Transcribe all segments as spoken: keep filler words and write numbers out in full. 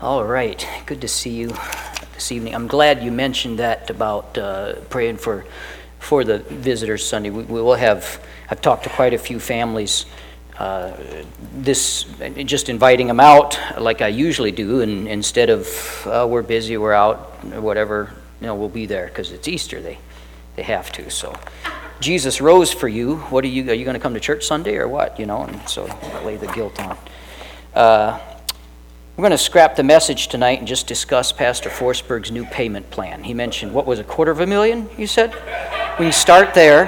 All right, good to see you this evening. I'm glad you mentioned that about uh, praying for for the visitors Sunday. We, we will have. I've talked to quite a few families. Uh, this just inviting them out like I usually do, and instead of uh, we're busy, we're out, or whatever. You know, we'll be there because it's Easter. They they have to. So Jesus rose for you. What are you? Are you going to come to church Sunday or what? You know, and so lay the guilt on. Uh, We're going to scrap the message tonight and just discuss Pastor Forsberg's new payment plan. He mentioned, what was it, quarter of a million, you said? We can start there,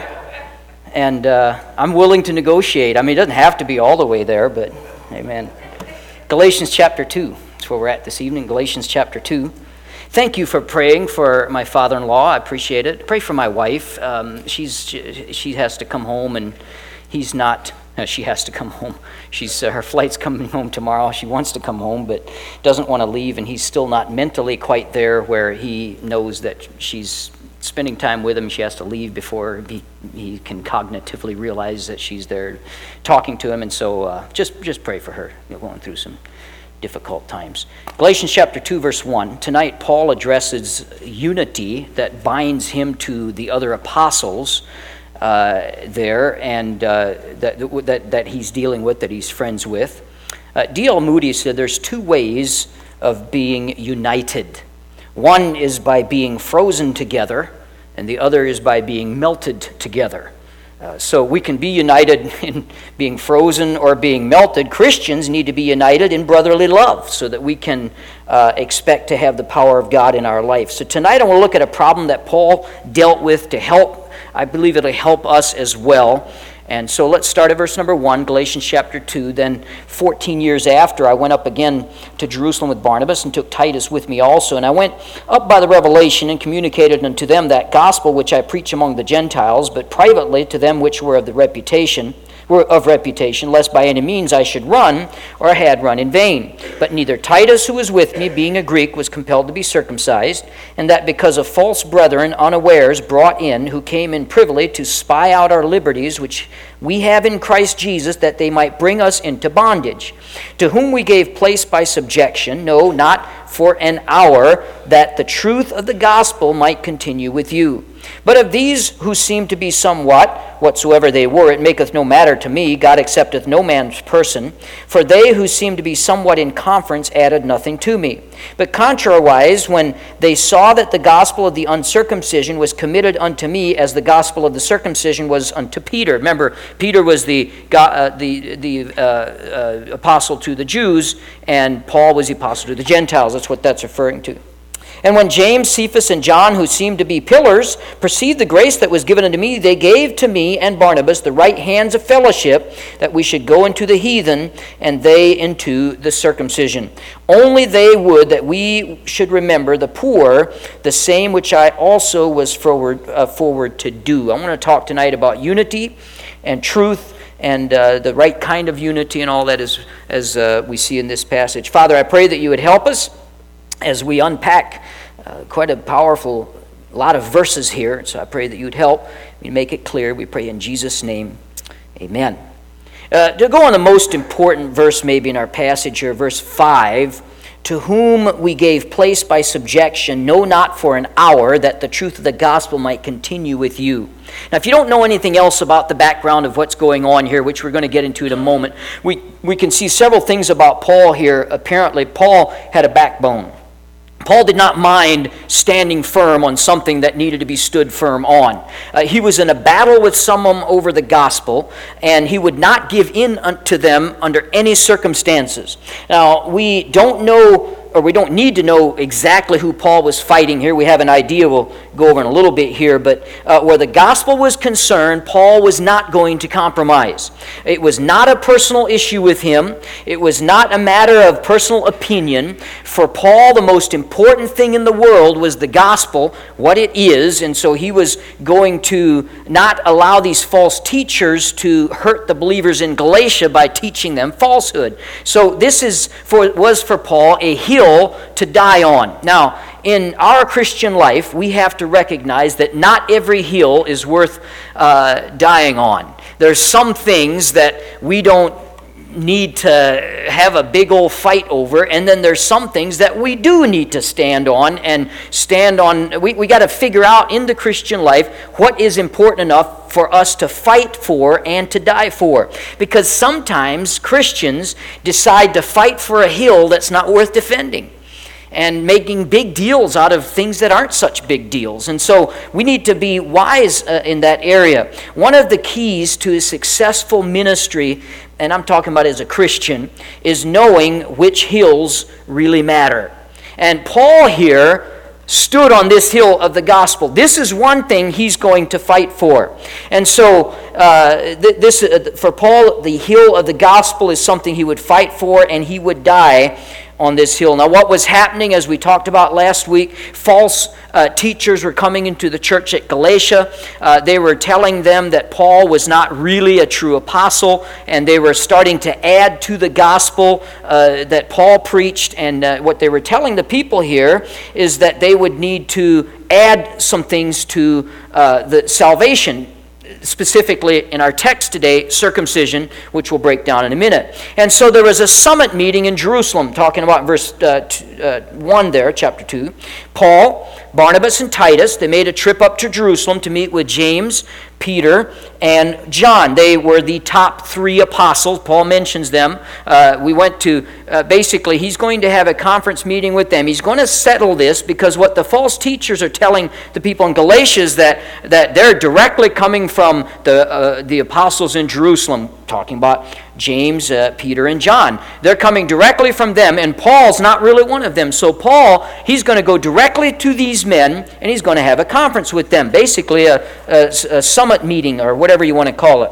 and uh, I'm willing to negotiate. I mean, it doesn't have to be all the way there, but amen. Galatians chapter two, that's where we're at this evening, Galatians chapter two. Thank you for praying for my father-in-law. I appreciate it. Pray for my wife. Um, she's she has to come home, and he's not... No, she has to come home. She's uh, her flight's coming home tomorrow. She wants to come home, but doesn't want to leave, and he's still not mentally quite there where he knows that she's spending time with him. She has to leave before he, he can cognitively realize that she's there talking to him, and so uh, just, just pray for her. You're going through some difficult times. Galatians chapter two, verse one. Tonight, Paul addresses unity that binds him to the other apostles Uh, there, and uh, that, that that he's dealing with, that he's friends with. Uh, D L Moody said there's two ways of being united. One is by being frozen together, and the other is by being melted together. Uh, so we can be united in being frozen or being melted. Christians need to be united in brotherly love so that we can uh, expect to have the power of God in our life. So tonight I want to look at a problem that Paul dealt with to help. I believe it'll help us as well. And so let's start at verse number one, Galatians chapter two. Then fourteen years after, I went up again to Jerusalem with Barnabas and took Titus with me also. And I went up by the revelation and communicated unto them that gospel which I preach among the Gentiles, but privately to them which were of the reputation, were of reputation, lest by any means I should run, or I had run in vain. But neither Titus, who was with me, being a Greek, was compelled to be circumcised, and that because of false brethren unawares brought in, who came in privily to spy out our liberties, which we have in Christ Jesus, that they might bring us into bondage, to whom we gave place by subjection, no, not for an hour, that the truth of the gospel might continue with you. But of these who seem to be somewhat, whatsoever they were, it maketh no matter to me, God accepteth no man's person, for they who seemed to be somewhat in conference added nothing to me. But contrariwise, when they saw that the gospel of the uncircumcision was committed unto me as the gospel of the circumcision was unto Peter. Remember, Peter was the uh, the the uh, uh, apostle to the Jews, and Paul was the apostle to the Gentiles. That's what that's referring to. And when James, Cephas, and John, who seemed to be pillars, perceived the grace that was given unto me, they gave to me and Barnabas the right hands of fellowship, that we should go into the heathen, and they into the circumcision. Only they would that we should remember the poor, the same which I also was forward, uh, forward to do. I want to talk tonight about unity and truth, and uh, the right kind of unity and all that is, as uh, we see in this passage. Father, I pray that you would help us as we unpack uh, quite a powerful lot of verses here. So I pray that you would help me make it clear. We pray in Jesus' name, amen. Uh, to go on the most important verse maybe in our passage here, verse five, to whom we gave place by subjection, no, not for an hour, that the truth of the gospel might continue with you. Now, if you don't know anything else about the background of what's going on here, which we're going to get into in a moment, we, we can see several things about Paul here. Apparently, Paul had a backbone. Paul did not mind standing firm on something that needed to be stood firm on. Uh, he was in a battle with someone over the gospel, and he would not give in to them under any circumstances. Now, we don't know, or we don't need to know exactly who Paul was fighting here. We have an idea. We'll go over in a little bit here. But uh, where the gospel was concerned, Paul was not going to compromise. It was not a personal issue with him. It was not a matter of personal opinion. For Paul, the most important thing in the world was the gospel, what it is. And so he was going to not allow these false teachers to hurt the believers in Galatia by teaching them falsehood. So this is for was for Paul a hill to die on. Now, in our Christian life, we have to recognize that not every hill is worth uh, dying on. There's some things that we don't need to have a big old fight over, and then there's some things that we do need to stand on and stand on. We, we got to figure out in the Christian life what is important enough for us to fight for and to die for. Because sometimes Christians decide to fight for a hill that's not worth defending, and making big deals out of things that aren't such big deals. And so we need to be wise uh, in that area. One of the keys to a successful ministry, and I'm talking about as a Christian, is knowing which hills really matter. And Paul here stood on this hill of the gospel. This is one thing he's going to fight for. And so uh, th- this uh, for Paul, the hill of the gospel is something he would fight for, and he would die on this hill. Now, what was happening, as we talked about last week, false uh, teachers were coming into the church at Galatia. Uh, they were telling them that Paul was not really a true apostle, and they were starting to add to the gospel uh, that Paul preached. And uh, what they were telling the people here is that they would need to add some things to uh, the salvation. Specifically in our text today, circumcision, which we'll break down in a minute. And so there was a summit meeting in Jerusalem, talking about verse uh, two, uh, one there, chapter two. Paul, Barnabas, and Titus, they made a trip up to Jerusalem to meet with James, Peter, and John. They were the top three apostles. Paul mentions them. Uh, we went to, uh, basically, he's going to have a conference meeting with them. He's going to settle this, because what the false teachers are telling the people in Galatia is that, that they're directly coming from the, uh, the apostles in Jerusalem, talking about James, uh, Peter, and John. They're coming directly from them, and Paul's not really one of them. So Paul, he's going to go directly to these men, and he's going to have a conference with them, basically a, a, a summit meeting, or whatever you want to call it.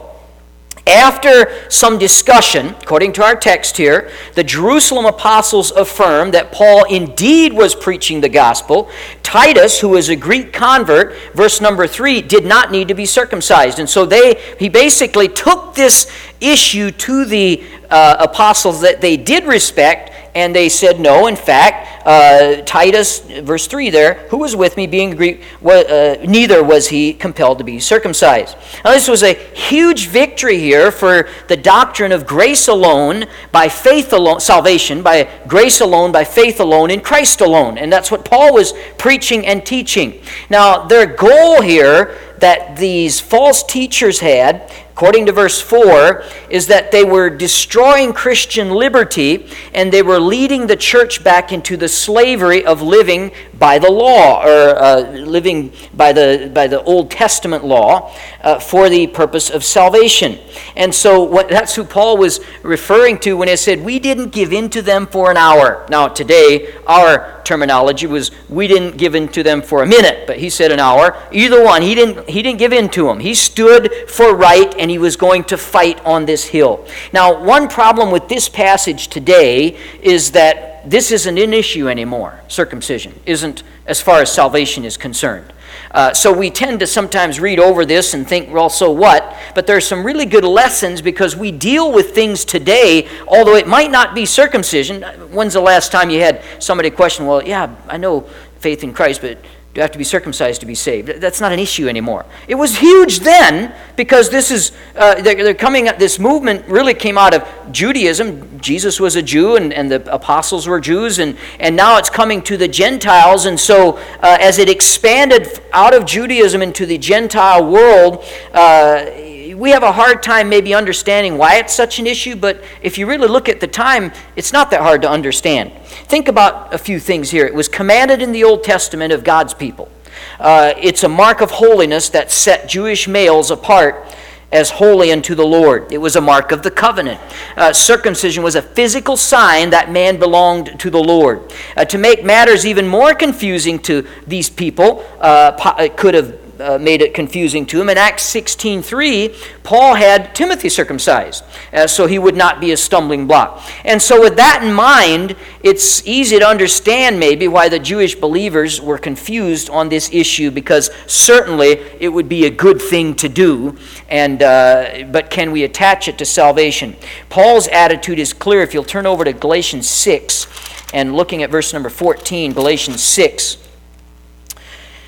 After some discussion, according to our text here, the Jerusalem apostles affirmed that Paul indeed was preaching the gospel. Titus, who was a Greek convert, verse number three, did not need to be circumcised. And so they he basically took this issue to the uh, apostles that they did respect, and they said, no, in fact, uh, Titus, verse three there, who was with me, being Greek, was, uh, neither was he compelled to be circumcised. Now, this was a huge victory here for the doctrine of grace alone, by faith alone, salvation, by grace alone, by faith alone, in Christ alone. And that's what Paul was preaching and teaching. Now, their goal here that these false teachers had, according to verse four, is that they were destroying Christian liberty, and they were leading the church back into the slavery of living by the law, or uh, living by the by the Old Testament law, uh, for the purpose of salvation. And so what, that's who Paul was referring to when he said, we didn't give in to them for an hour. Now today, our terminology was, we didn't give in to them for a minute, but he said an hour. Either one, he didn't he didn't give in to them. He stood for right, and he was going to fight on this hill. Now, one problem with this passage today is that this isn't an issue anymore. Circumcision isn't, as far as salvation is concerned. Uh, so we tend to sometimes read over this and think, well, so what? But there's some really good lessons, because we deal with things today, although it might not be circumcision. When's the last time you had somebody question, well, yeah, I know faith in Christ, but do you have to be circumcised to be saved? That's not an issue anymore. It was huge then, because this is, uh, they're, they're coming at, this movement really came out of Judaism. Jesus was a Jew, and, and the apostles were Jews, and, and now it's coming to the Gentiles. And so uh, as it expanded out of Judaism into the Gentile world, uh, we have a hard time maybe understanding why it's such an issue, but if you really look at the time, it's not that hard to understand. Think about a few things here. It was commanded in the Old Testament of God's people. Uh, it's a mark of holiness that set Jewish males apart as holy unto the Lord. It was a mark of the covenant. Uh, circumcision was a physical sign that man belonged to the Lord. Uh, to make matters even more confusing to these people, uh, po- it could have Uh, made it confusing to him. In Acts sixteen three, Paul had Timothy circumcised, uh, so he would not be a stumbling block. And so with that in mind, it's easy to understand maybe why the Jewish believers were confused on this issue, because certainly it would be a good thing to do, and uh, but can we attach it to salvation? Paul's attitude is clear. If you'll turn over to Galatians six, and looking at verse number fourteen, Galatians six,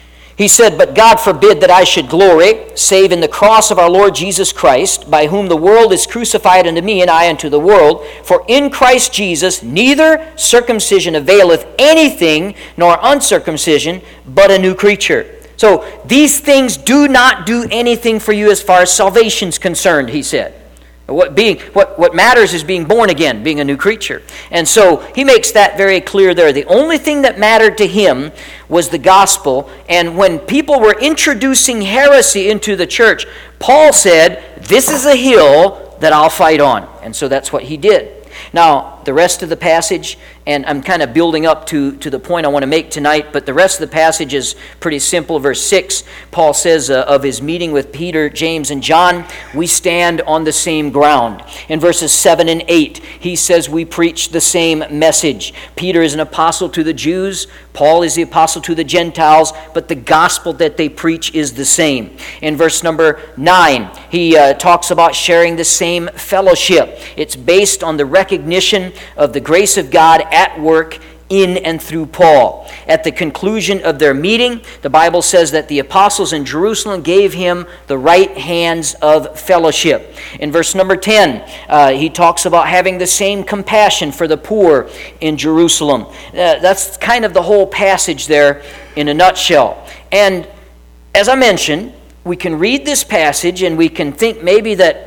He said, "But God forbid that I should glory, save in the cross of our Lord Jesus Christ, by whom the world is crucified unto me, and I unto the world. For in Christ Jesus neither circumcision availeth anything, nor uncircumcision, but a new creature." So these things do not do anything for you as far as salvation's concerned, he said. What, being, what, what matters is being born again, being a new creature. And so he makes that very clear there. The only thing that mattered to him was the gospel. And when people were introducing heresy into the church, Paul said, "This is a hill that I'll fight on." And so that's what he did. Now, the rest of the passage, and I'm kind of building up to, to the point I want to make tonight, but the rest of the passage is pretty simple. Verse six, Paul says uh, of his meeting with Peter, James, and John, we stand on the same ground. In verses seven and eight, he says we preach the same message. Peter is an apostle to the Jews. Paul is the apostle to the Gentiles, but the gospel that they preach is the same. In verse number nine, he uh, talks about sharing the same fellowship. It's based on the recognition of the grace of God at work in and through Paul. At the conclusion of their meeting, the Bible says that the apostles in Jerusalem gave him the right hands of fellowship. In verse number ten, uh, he talks about having the same compassion for the poor in Jerusalem. Uh, that's kind of the whole passage there in a nutshell. And as I mentioned, we can read this passage and we can think maybe that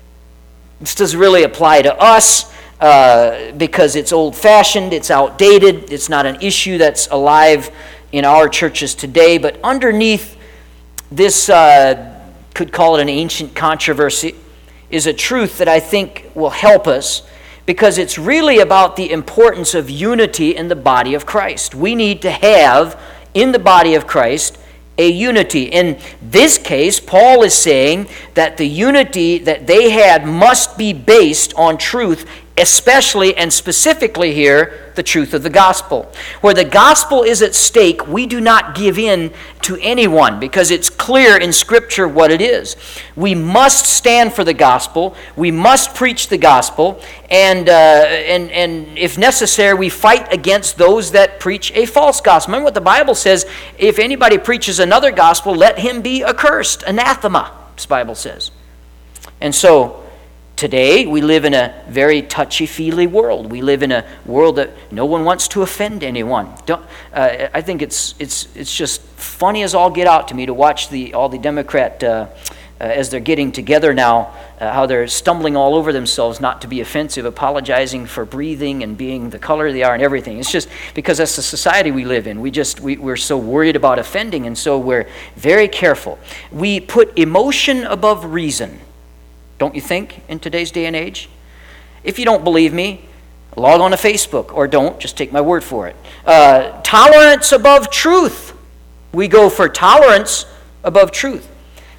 this doesn't really apply to us, Uh, because it's old-fashioned, it's outdated, it's not an issue that's alive in our churches today. But underneath this, uh, could call it an ancient controversy, is a truth that I think will help us, because it's really about the importance of unity in the body of Christ. We need to have, in the body of Christ, a unity. In this case, Paul is saying that the unity that they had must be based on truth, especially and specifically here, the truth of the gospel. Where the gospel is at stake, we do not give in to anyone, because it's clear in Scripture what it is. We must stand for the gospel. We must preach the gospel. And, uh, and, and if necessary, we fight against those that preach a false gospel. Remember what the Bible says, if anybody preaches another gospel, let him be accursed, anathema, this Bible says. And so, today, we live in a very touchy-feely world. We live in a world that no one wants to offend anyone. Don't, uh, I think it's it's it's just funny as all get out to me to watch the all the Democrat uh, uh, as they're getting together now, uh, how they're stumbling all over themselves, not to be offensive, apologizing for breathing and being the color they are and everything. It's just because that's the society we live in. We just we, we're so worried about offending, and so we're very careful. We put emotion above reason. Don't you think, in today's day and age? If you don't believe me, log on to Facebook, or don't, just take my word for it. Uh, tolerance above truth. We go for tolerance above truth.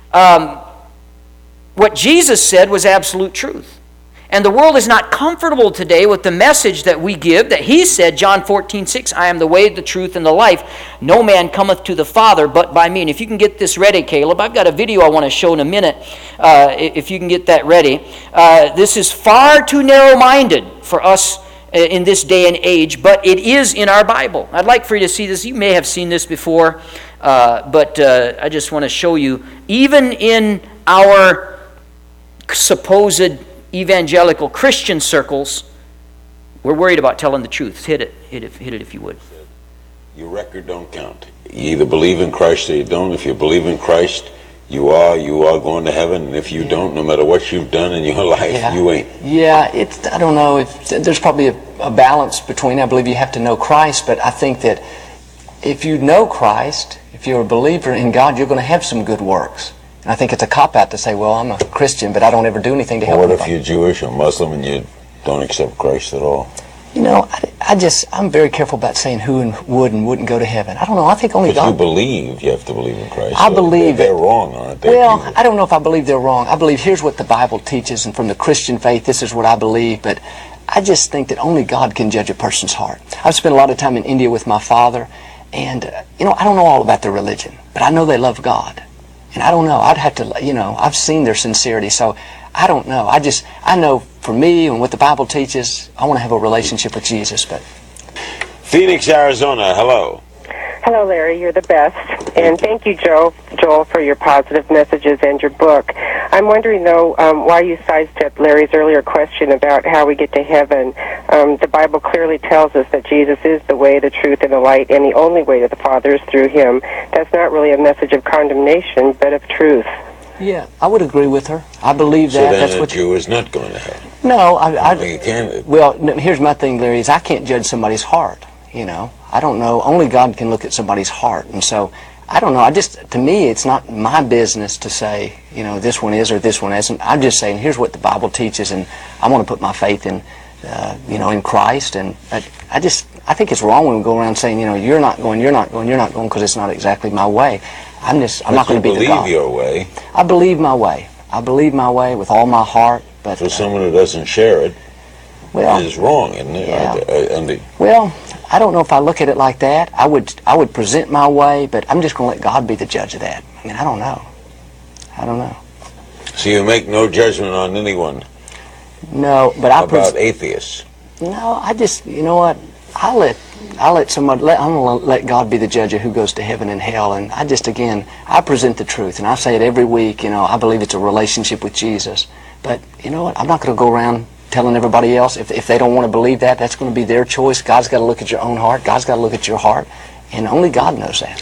Um, what Jesus said was absolute truth. And the world is not comfortable today with the message that we give, that he said, John fourteen six, "I am the way, the truth, and the life. No man cometh to the Father but by me." And if you can get this ready, Caleb, I've got a video I want to show in a minute, uh, if you can get that ready. Uh, this is far too narrow-minded for us in this day and age, but it is in our Bible. I'd like for you to see this. You may have seen this before, uh, but uh, I just want to show you, even in our supposed evangelical Christian circles, we're worried about telling the truth. Hit it, hit it, hit it if you would. Your record don't count. You either believe in Christ or you don't. If you believe in Christ, you are, you are going to heaven. And if you yeah. don't, no matter what you've done in your life, yeah. you ain't. Yeah, it's, I don't know, if there's probably a, a balance between, I believe you have to know Christ, but I think that if you know Christ, if you're a believer in God, you're going to have some good works. I think it's a cop-out to say, well, I'm a Christian, but I don't ever do anything to help What anybody. if you're Jewish or Muslim and you don't accept Christ at all? You know, I, I just, I'm very careful about saying who and would and wouldn't go to heaven. I don't know, I think only but God... But you believe you have to believe in Christ. I so believe... They're, they're wrong, aren't they? Well, people? I don't know if I believe they're wrong. I believe here's what the Bible teaches, and from the Christian faith, this is what I believe, but I just think that only God can judge a person's heart. I've spent a lot of time in India with my father, and, uh, you know, I don't know all about their religion, but I know they love God. And I don't know, I'd have to, you know, I've seen their sincerity, so I don't know. I just, I know for me and what the Bible teaches, I want to have a relationship with Jesus. But Phoenix, Arizona, hello. Hello, Larry. You're the best. And thank you, Joe, Joel, for your positive messages and your book. I'm wondering, though, um, why you sidestepped Larry's earlier question about how we get to heaven. Um, the Bible clearly tells us that Jesus is the way, the truth, and the light, and the only way to the Father is through him. That's not really a message of condemnation, but of truth. Yeah, I would agree with her. I believe So that. then That's a what Jew is not going to heaven. No, I, I, You can't. well, no, here's my thing, Larry, is I can't judge somebody's heart, you know. I don't know. Only God can look at somebody's heart. And so, I don't know. I just, to me, it's not my business to say, you know, this one is or this one isn't. I'm just saying, here's what the Bible teaches, and I want to put my faith in, uh, you know, in Christ. And I, I just, I think it's wrong when we go around saying, you know, you're not going, you're not going, you're not going, because it's not exactly my way. I'm just, I'm But not going to you be the believe God. your way. I believe my way. I believe my way with all my heart. But So someone who doesn't share it well, is wrong, isn't it? Yeah. Uh, uh, and the- Well, I don't know if I look at it like that. I would I would present my way, but I'm just going to let God be the judge of that. I mean, I don't know. I don't know. So you make no judgment on anyone No, but I pres- about atheists. no. I just, you know what? I let I let somebody. Let, I'm going to let God be the judge of who goes to heaven and hell. And I just, again, I present the truth, and I say it every week. You know, I believe it's a relationship with Jesus. But you know what? I'm not going to go around telling everybody else, if, if they don't want to believe that, that's going to be their choice. God's got to look at your own heart. God's got to look at your heart. And only God knows that.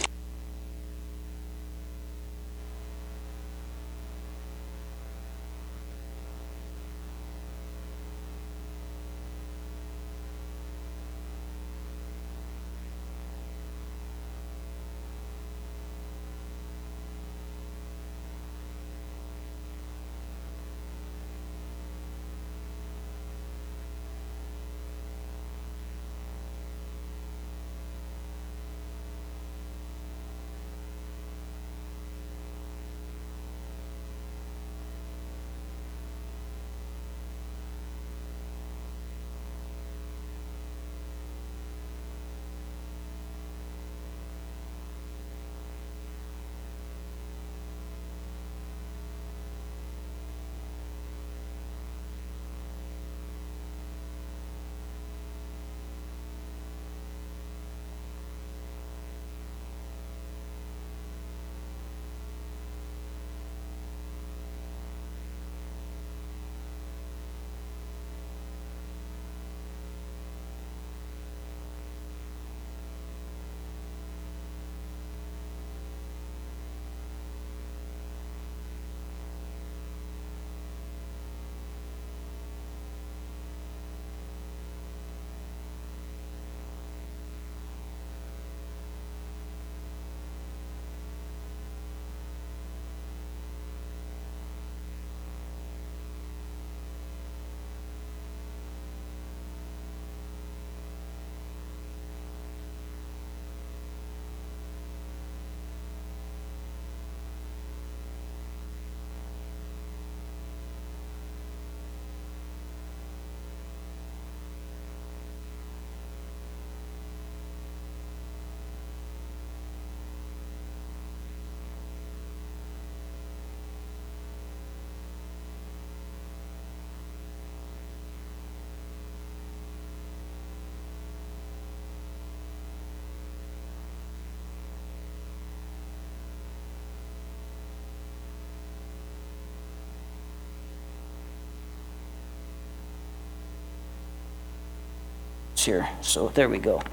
Here, so there we go.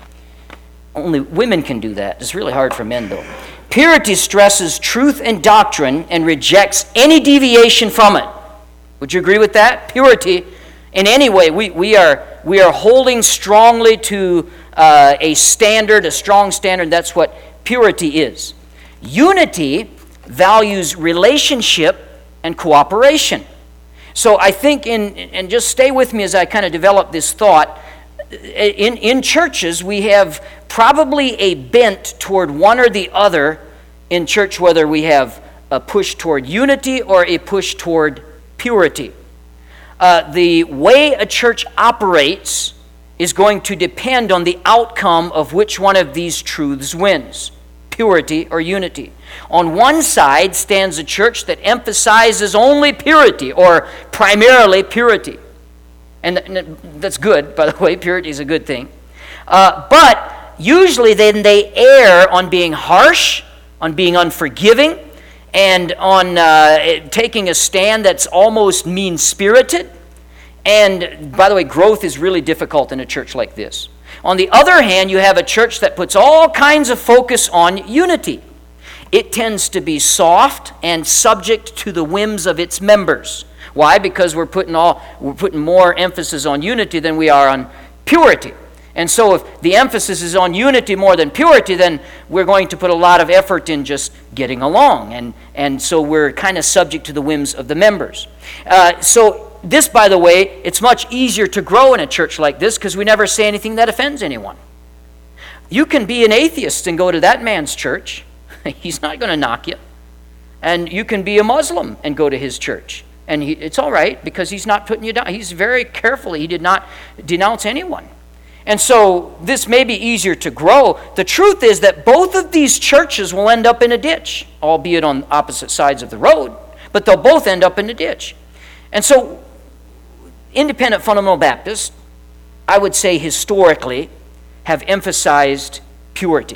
Only women can do that. It's really hard for men, though. Purity stresses truth and doctrine and rejects any deviation from it. Would you agree with that? Purity, in any way, we, we are we are holding strongly to uh, a standard, a strong standard. That's what purity is. Unity values relationship and cooperation. So I think, in and just stay with me as I kind of develop this thought. In, in churches, we have probably a bent toward one or the other in church, whether we have a push toward unity or a push toward purity. Uh, the way a church operates is going to depend on the outcome of which one of these truths wins, purity or unity. On one side stands a church that emphasizes only purity or primarily purity. And that's good, by the way. Purity is a good thing. Uh, but usually then they err on being harsh, on being unforgiving, and on uh, taking a stand that's almost mean-spirited. And by the way, growth is really difficult in a church like this. On the other hand, you have a church that puts all kinds of focus on unity. It tends to be soft and subject to the whims of its members. Why? Because we're putting all we're putting more emphasis on unity than we are on purity. And so if the emphasis is on unity more than purity, then we're going to put a lot of effort in just getting along. And, and so we're kind of subject to the whims of the members. Uh, so this, by the way, it's much easier to grow in a church like this because we never say anything that offends anyone. You can be an atheist and go to that man's church. He's not going to knock you. And you can be a Muslim and go to his church. And he, it's all right because he's not putting you down. He's very careful. He did not denounce anyone. And so this may be easier to grow. The truth is that both of these churches will end up in a ditch, albeit on opposite sides of the road, but they'll both end up in a ditch. And so independent fundamental Baptists, I would say historically, have emphasized purity.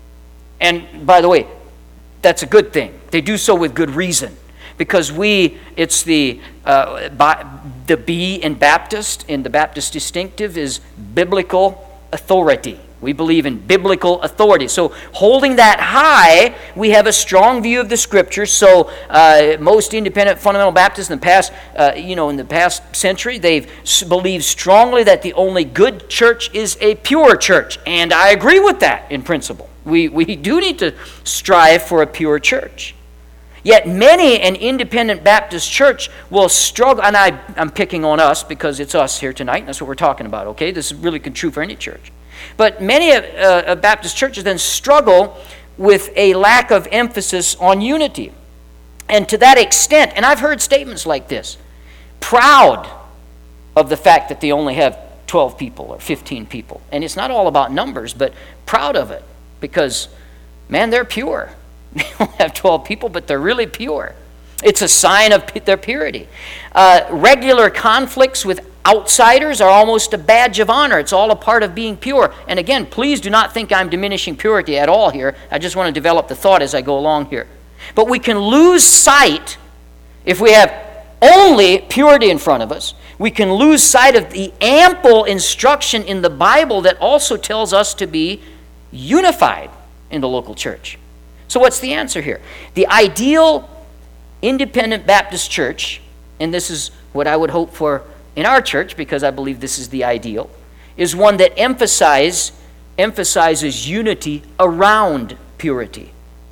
And by the way, that's a good thing. They do so with good reason. Because we, it's the, uh, bi, the B in Baptist, in the Baptist distinctive, is biblical authority. We believe in biblical authority. So holding that high, we have a strong view of the Scriptures. So uh, most independent fundamental Baptists in the past, uh, you know, in the past century, they've believed strongly that the only good church is a pure church. And I agree with that in principle. We, we do need to strive for a pure church. Yet many an independent Baptist church will struggle, and I, I'm picking on us because it's us here tonight, and that's what we're talking about, okay? This is really true for any church. But many uh, Baptist churches then struggle with a lack of emphasis on unity. And to that extent, and I've heard statements like this, proud of the fact that they only have twelve people or fifteen people. And it's not all about numbers, but proud of it because, man, they're pure. They don't have twelve people, but they're really pure. It's a sign of their purity. Uh, regular conflicts with outsiders are almost a badge of honor. It's all a part of being pure. And again, please do not think I'm diminishing purity at all here. I just want to develop the thought as I go along here. But we can lose sight if we have only purity in front of us. We can lose sight of the ample instruction in the Bible that also tells us to be unified in the local church. So what's the answer here? The ideal independent Baptist church, and this is what I would hope for in our church because I believe this is the ideal, is one that emphasize, emphasizes unity around purity.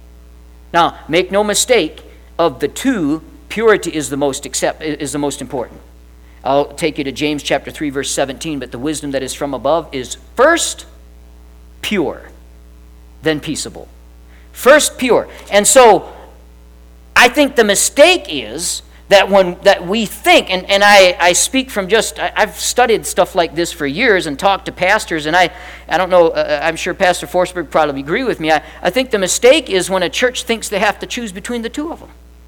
Now, make no mistake, of the two, purity is the most accept, is the most important. I'll take you to James chapter three, verse seventeen, but the wisdom that is from above is first pure, then peaceable. First pure. And so I think the mistake is that when that we think, and, and I, I speak from just, I, I've studied stuff like this for years and talked to pastors, and I, I don't know, uh, I'm sure Pastor Forsberg probably agree with me. I, I think the mistake is when a church thinks they have to choose between the two of them.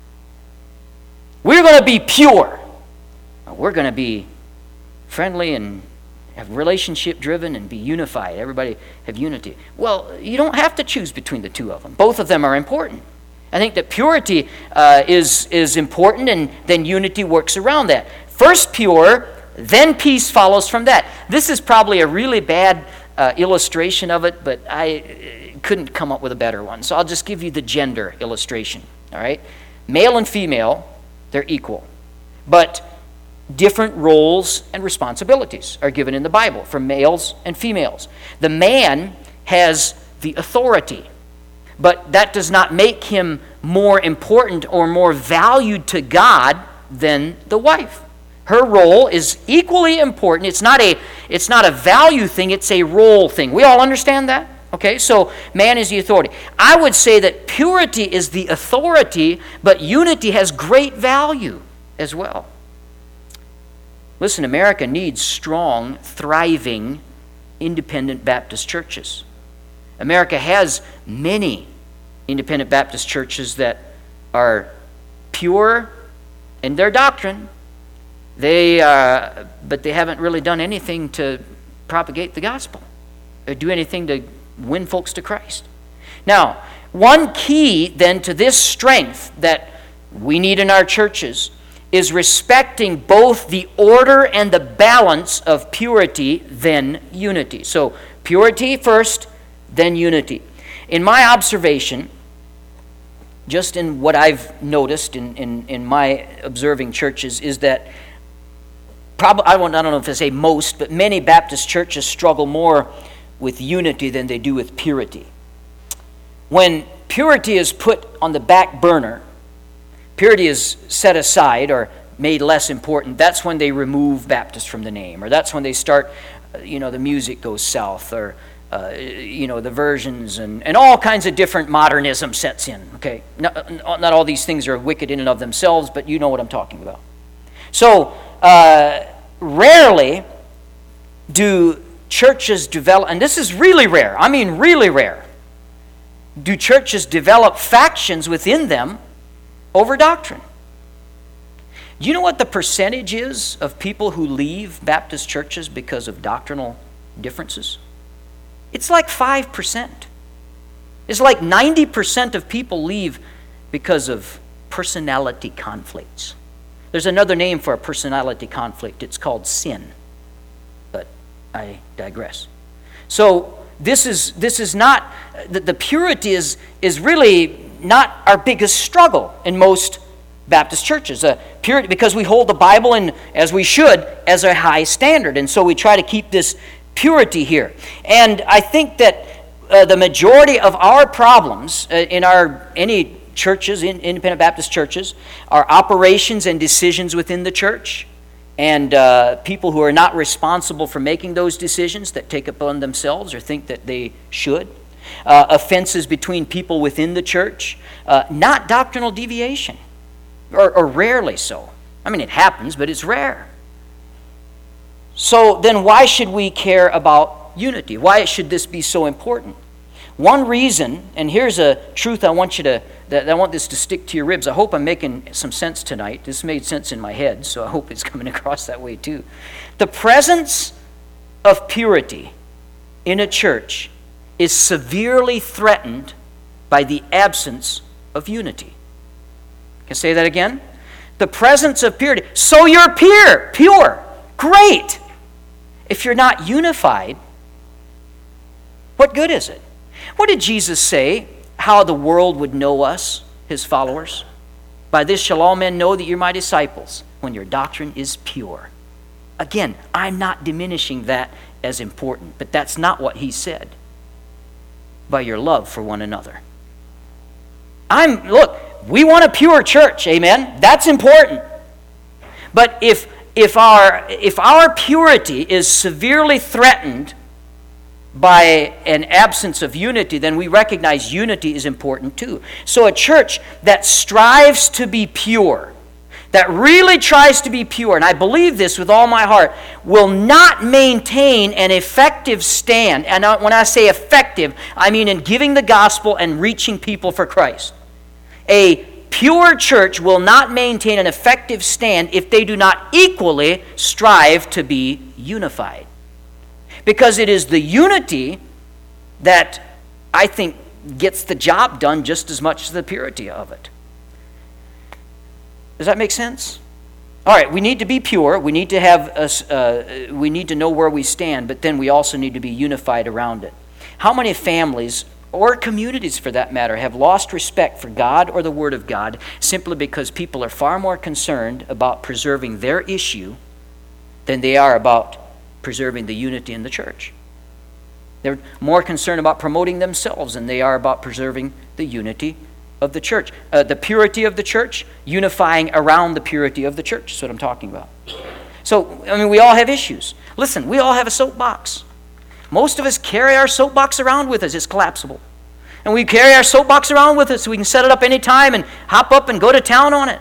We're going to be pure. We're going to be friendly and have relationship driven and be unified. Everybody have unity. Well, you don't have to choose between the two of them. Both of them are important. I think that purity uh, is, is important, and then unity works around that. First pure, then peace follows from that. This is probably a really bad uh, illustration of it, but I uh, couldn't come up with a better one. So I'll just give you the gender illustration. All right, male and female, they're equal. But different roles and responsibilities are given in the Bible for males and females. The man has the authority, but that does not make him more important or more valued to God than the wife. Her role is equally important. It's not a, it's not a value thing, it's a role thing. We all understand that? Okay, so man is the authority. I would say that purity is the authority, but unity has great value as well. Listen, America needs strong, thriving, independent Baptist churches. America has many independent Baptist churches that are pure in their doctrine. They, uh, but they haven't really done anything to propagate the gospel or do anything to win folks to Christ. Now, one key then to this strength that we need in our churches is respecting both the order and the balance of purity, then unity. So purity first, then unity. In my observation, just in what I've noticed in, in, in my observing churches, is that probably, I don't know if I say most, but many Baptist churches struggle more with unity than they do with purity. When purity is put on the back burner, purity is set aside or made less important, that's when they remove Baptist from the name, or that's when they start, you know, the music goes south, or, uh, you know, the versions, and, and all kinds of different modernism sets in, okay? Not, not all these things are wicked in and of themselves, but you know what I'm talking about. So, uh, rarely do churches develop, and this is really rare, I mean really rare, do churches develop factions within them over doctrine. Do you know what the percentage is of people who leave Baptist churches because of doctrinal differences? It's like five percent. It's like ninety percent of people leave because of personality conflicts. There's another name for a personality conflict. It's called sin. But I digress. So this is this is not, the, the purity is, is really not our biggest struggle in most Baptist churches. Uh, purity, because we hold the Bible, in, as we should, as a high standard. And so we try to keep this purity here. And I think that uh, the majority of our problems uh, in our any churches, in independent Baptist churches, are operations and decisions within the church, and uh, people who are not responsible for making those decisions that take upon themselves or think that they should. Uh, offenses between people within the church, uh, not doctrinal deviation, or, or rarely so. I mean, it happens, but it's rare. So then why should we care about unity? Why should this be so important? One reason, and here's a truth I want you to, that I want this to stick to your ribs. I hope I'm making some sense tonight. This made sense in my head, so I hope it's coming across that way too. The presence of purity in a church is severely threatened by the absence of unity. Can I say that again? The presence of purity. So you're pure, pure, great. If you're not unified, what good is it? What did Jesus say, how the world would know us, his followers? By this shall all men know that you're my disciples, when your doctrine is pure. Again, I'm not diminishing that as important, but that's not what he said. By your love for one another. I'm, look, we want a pure church, amen? That's important. But if if our if our purity is severely threatened by an absence of unity, then we recognize unity is important too. So a church that strives to be pure, that really tries to be pure, and I believe this with all my heart, will not maintain an effective stand. And when I say effective, I mean in giving the gospel and reaching people for Christ. A pure church will not maintain an effective stand if they do not equally strive to be unified. Because it is the unity that I think gets the job done just as much as the purity of it. Does that make sense? All right, we need to be pure. We need to have a, uh, we need to know where we stand, but then we also need to be unified around it. How many families, or communities for that matter, have lost respect for God or the Word of God simply because people are far more concerned about preserving their issue than they are about preserving the unity in the church? They're more concerned about promoting themselves than they are about preserving the unity of the church. Uh, the purity of the church, unifying around the purity of the church is what I'm talking about. So, I mean, we all have issues. Listen, we all have a soapbox. Most of us carry our soapbox around with us. It's collapsible. And we carry our soapbox around with us so we can set it up anytime and hop up and go to town on it.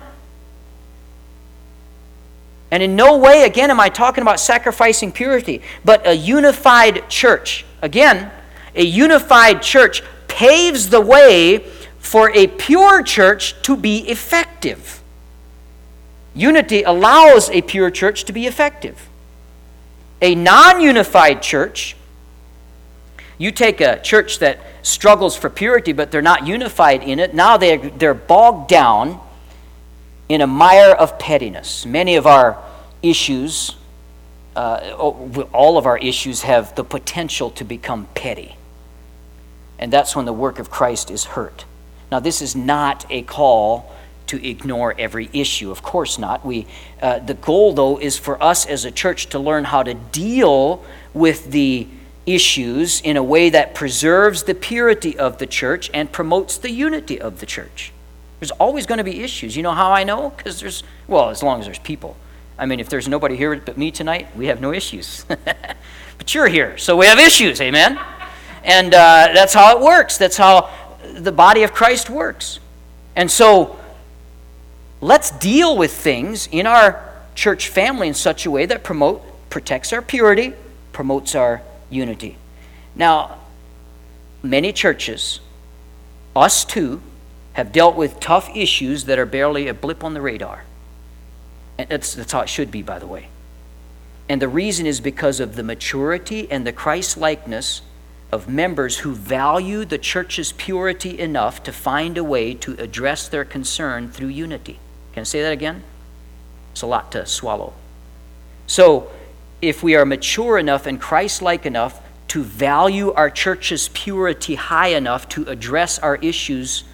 And in no way, again, am I talking about sacrificing purity, but a unified church. Again, a unified church paves the way for a pure church to be effective. Unity allows a pure church to be effective. A non-unified church, You take a church that struggles for purity, but they're not unified in it. Now they're, they're bogged down in a mire of pettiness. Many of our issues, uh, all of our issues have the potential to become petty. And that's when the work of Christ is hurt. Now, this is not a call to ignore every issue. Of course not. We, uh, the goal, though, is for us as a church to learn how to deal with the issues in a way that preserves the purity of the church and promotes the unity of the church. There's always going to be issues. You know how I know? Because there's, well, as long as there's people. I mean, if there's nobody here but me tonight, we have no issues. But you're here, so we have issues, amen? And uh, that's how it works. That's how the body of Christ works. And so, let's deal with things in our church family in such a way that promote, protects our purity, promotes our unity. Now, many churches, us too, have dealt with tough issues that are barely a blip on the radar. And that's, that's how it should be, by the way. And the reason is because of the maturity and the Christ-likeness of members who value the church's purity enough to find a way to address their concern through unity. Can I say that again? It's a lot to swallow. So, if we are mature enough and Christ-like enough to value our church's purity high enough to address our issues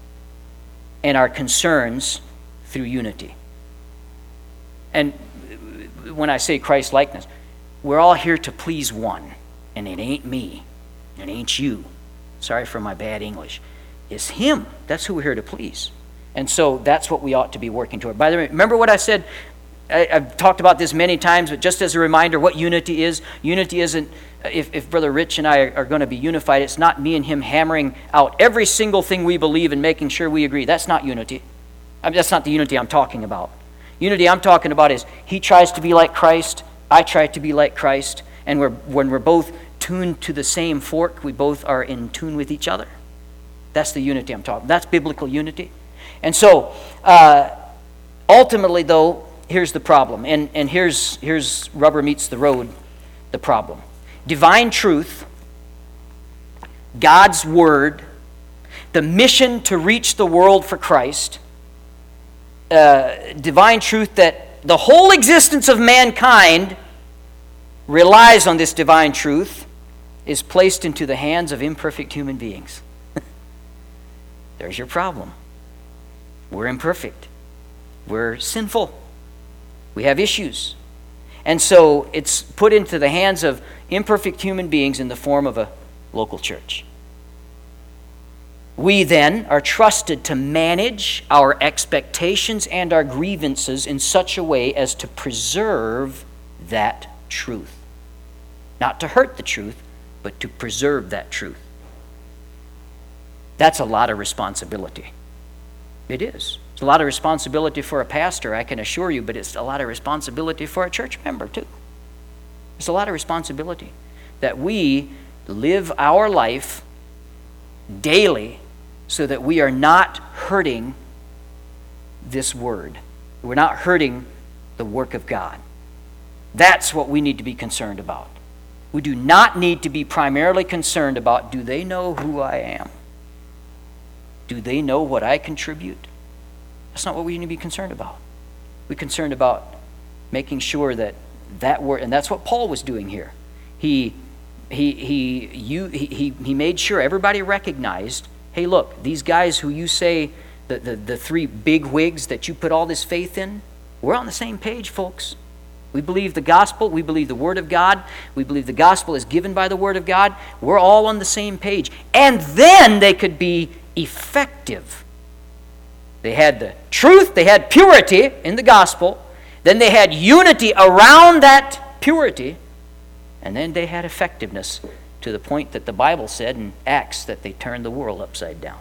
and our concerns through unity. And when I say Christ-likeness, we're all here to please one, and it ain't me, it ain't you. Sorry for my bad English. It's Him. That's who we're here to please. And so that's what we ought to be working toward. By the way, remember what I said? I, I've talked about this many times, but just as a reminder, what unity is. Unity isn't, if, if Brother Rich and I are, are going to be unified, it's not me and him hammering out every single thing we believe and making sure we agree. That's not unity. I mean, that's not the unity I'm talking about. Unity I'm talking about is he tries to be like Christ, I try to be like Christ, and we're, when we're both tuned to the same fork, we both are in tune with each other. That's the unity I'm talking about. That's biblical unity. And so, uh, ultimately, though, here's the problem. And, and here's, here's rubber meets the road, the problem. Divine truth, God's Word, the mission to reach the world for Christ, uh, divine truth that the whole existence of mankind relies on this divine truth, is placed into the hands of imperfect human beings. There's your problem. We're imperfect. We're sinful. We have issues. And so it's put into the hands of imperfect human beings in the form of a local church. We then are trusted to manage our expectations and our grievances in such a way as to preserve that truth. Not to hurt the truth, but to preserve that truth. That's a lot of responsibility. It is. It's a lot of responsibility for a pastor, I can assure you, but it's a lot of responsibility for a church member too. It's a lot of responsibility that we live our life daily so that we are not hurting this word. We're not hurting the work of God. That's what we need to be concerned about. We do not need to be primarily concerned about, do they know who I am? Do they know what I contribute? That's not what we need to be concerned about. We're concerned about making sure that that word, and that's what Paul was doing here. He he he you he he made sure everybody recognized, hey, look, these guys who you say, the, the, the three big wigs that you put all this faith in, we're on the same page, folks. We believe the gospel. We believe the Word of God. We believe the gospel is given by the Word of God. We're all on the same page. And then they could be effective. They had the truth. They had purity in the gospel. Then they had unity around that purity. And then they had effectiveness to the point that the Bible said in Acts that they turned the world upside down.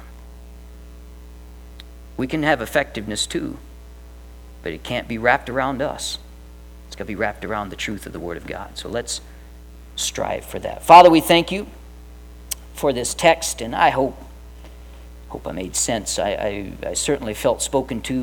We can have effectiveness too, but it can't be wrapped around us. It's got to be wrapped around the truth of the Word of God. So let's strive for that. Father, we thank you for this text, and I hope hope I made sense. I, I, I certainly felt spoken to